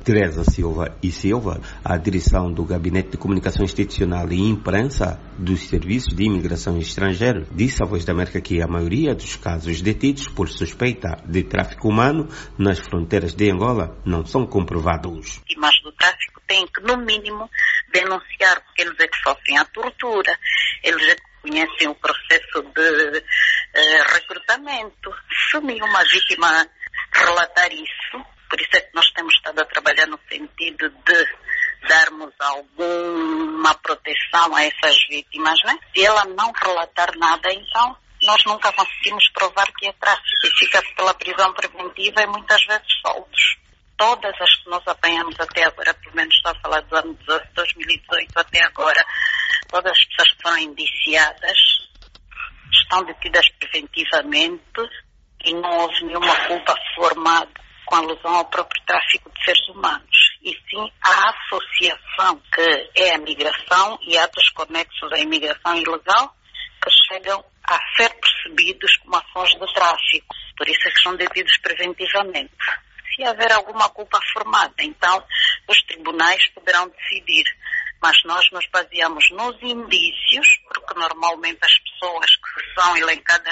Teresa Silva e Silva, a direção do Gabinete de Comunicação Institucional e Imprensa dos Serviços de Imigração Estrangeira, disse à Voz da América que a maioria dos casos detidos por suspeita de tráfico humano nas fronteiras de Angola não são comprovados. Vítimas do tráfico têm que, no mínimo, denunciar, porque eles é que sofrem a tortura, eles é que conhecem o processo de recrutamento. Se nenhuma vítima relatar isso, por isso é que nós temos estado a trabalhar no sentido de darmos alguma proteção a essas vítimas, né? Se ela não relatar nada, então nós nunca conseguimos provar que é tráfico e fica pela prisão preventiva e muitas vezes soltos. Todas as que nós apanhamos até agora, pelo menos estou a falar do ano 2018 até agora, todas as pessoas que foram indiciadas estão detidas preventivamente e não houve nenhuma culpa formada com alusão ao próprio tráfico de seres humanos, e sim à associação que é a migração e atos conexos à imigração ilegal que chegam a ser percebidos como ações de tráfico. Por isso é que são detidos preventivamente. Se haver alguma culpa formada, então os tribunais poderão decidir. Mas nós nos baseamos nos indícios, porque normalmente as pessoas que são elencadas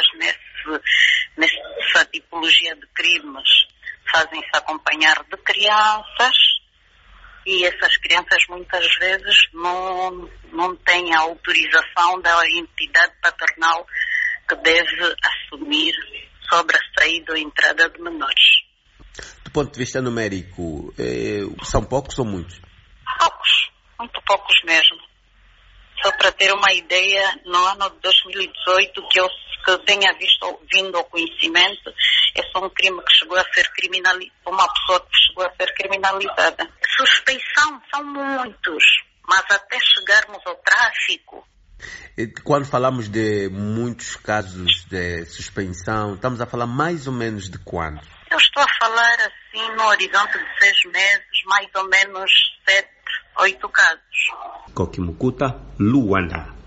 nessa tipologia de crimes fazem-se acompanhar de crianças e essas crianças muitas vezes não têm a autorização da entidade paternal que deve assumir sobre a saída ou entrada de menores. Do ponto de vista numérico, são poucos ou muitos? Poucos, muito poucos mesmo. Só para ter uma ideia, no ano de 2018, que eu tenha vindo ao conhecimento, é só um crime que chegou a ser criminalizado, uma pessoa que chegou a ser criminalizada. Suspeição são muitos, mas até chegarmos ao tráfico. Quando falamos de muitos casos de suspensão, estamos a falar mais ou menos de quantos? Eu estou a falar assim no horizonte de 6 meses, mais ou menos 7, 8 casos. Kokimukuta, Luanda.